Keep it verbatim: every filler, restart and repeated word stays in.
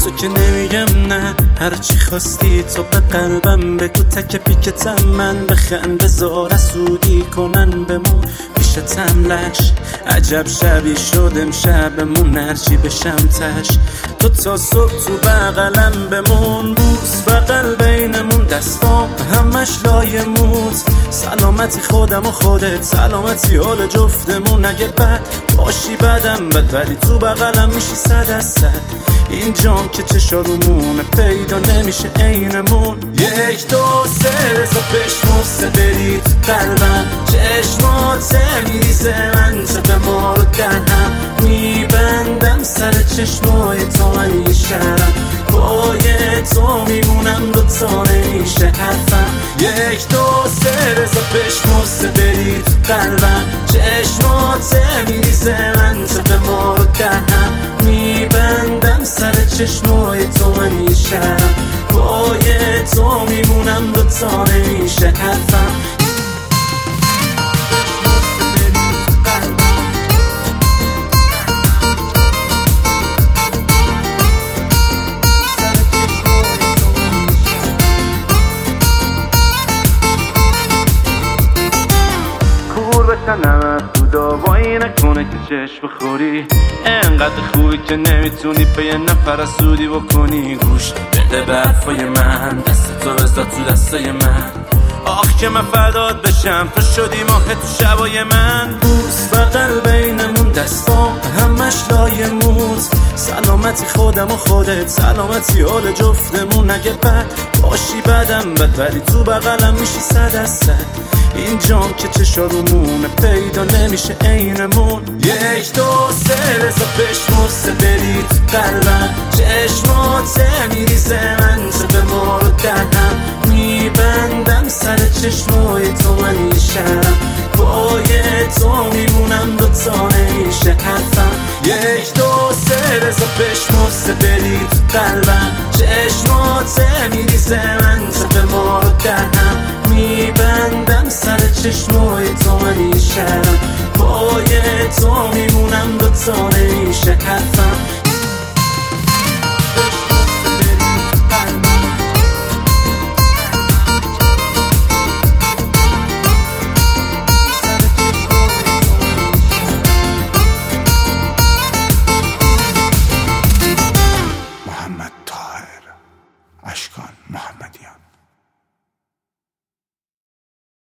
تو که نمیگم نه، هرچی خواستی تو به قلبم بگو، تک پیکتم من بخند بذار سودی کنن بمون پیشتم لش. عجب شبی شد امشبمون، هرچی بشم تش تو تا صبح تو بغلم بمون. بوس بغل بینمون، دستام همش لای موت. سلامتی خودم و خودت، سلامتی حال جفتمون. اگه بد باشی بدم بد، ولی تو بغلم میشی صد از صد. این جام که چشارمونه پیدا نمیشه عینمون. یک دو سه رزا بشمسته بری تو قلبم، چشمات میریزه من به ما رو درهم. میبندم سر چشمای تو من یه شرم، پای تو میمونم دوتا نمیشه حرفم. یک دو سه رزا بشمسته بری تو قلبم، چشمات میریزه من به ما رو درهم. میبندم سر چشمای تو من یه شرم، پای تو میمونم دوتا نمیشه حرفم. نمت خدا وای نکنه که چشم بخوری، انقدر خوبی که نمیتونی به یه نفر سودی بکنی. گوش بده به حرفای من، دست تو بذار تو دستای من. آخ که من فدات بشم، تو شدی ماه تو شبای من. بوس بغل بینمون، دستام همش لای موت. سلامتی خودم و خودت، سلامتی حال جفتمون. اگه بد باشی بدم بد، ولی تو بغلم میشی صد از صد. این جام که چشارمونه پیدا نمیشه عینمون. یک دو سه رزا بشمسته بری تو قلبم، چشمات میریزه من به ما رو درهم. میبندم سر چشمای تو من یه شرم، پای تو میمونم دوتا نمیشه حرفم. یک دو سه رزا بشمسته بری تو قلبم، چشمات میریزه من به ما رو درهم. میبندم سر چشمای تو من یه شرم،